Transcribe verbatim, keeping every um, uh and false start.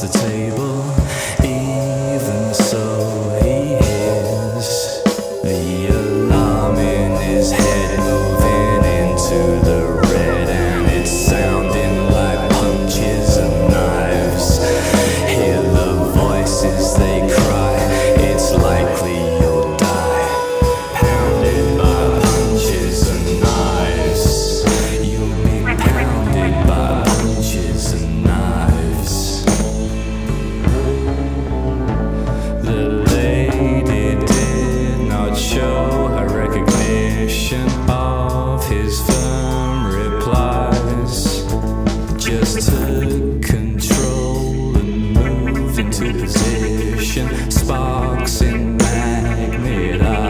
table. Even so, he hears the alarm in his head moving into the red, and it's sounding like punches and knives. Hear the voices, they cry, it's likely you'll die. Pounded by punches and knives. You'll be pounded by punches and knives. The lady did not show her recognition of his firm replies, just took control and moved into position. Sparks in magnet eyes.